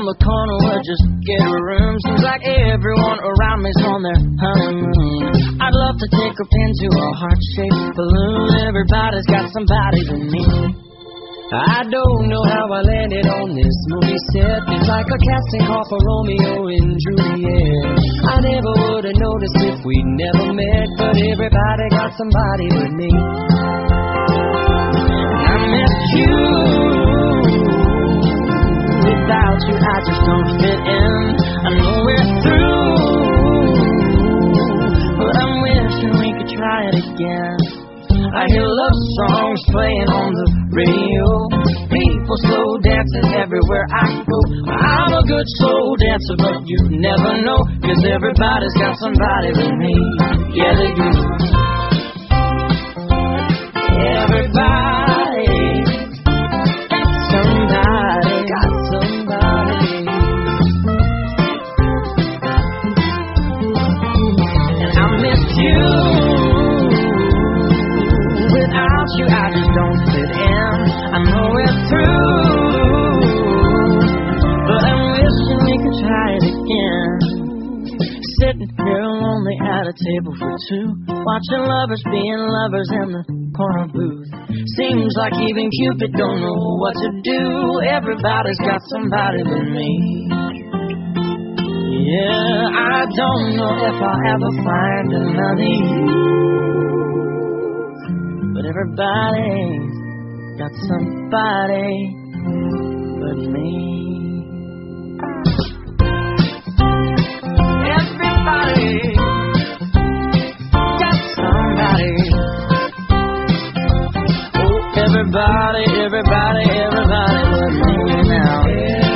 the corner would just get a room. Seems like everyone around me's on their honeymoon. I'd love to take a pin to a heart-shaped balloon. Everybody's got somebody but me. I don't know how I landed on this movie set. It's like a casting call for Romeo and Juliet. I never would have noticed if we'd never met, but everybody got somebody but me. I met you. Without you, I just don't fit in. I know we're through, but I'm wishing we could try it again. I hear love songs playing on the radio. People slow dancing everywhere I go. I'm a good slow dancer, but you never know, 'cause everybody's got somebody with me. Yeah, they do. Everybody got somebody, got somebody. And I miss you. Without you, I just don't fit in. I know we're through, but I'm wishing we could try it again. Sitting here lonely at a table for two, watching lovers being lovers in the corner booth. Seems like even Cupid don't know what to do. Everybody's got somebody but me. Yeah, I don't know if I'll ever find another you. But everybody's got somebody but me. Everybody got somebody. Oh, everybody but me now.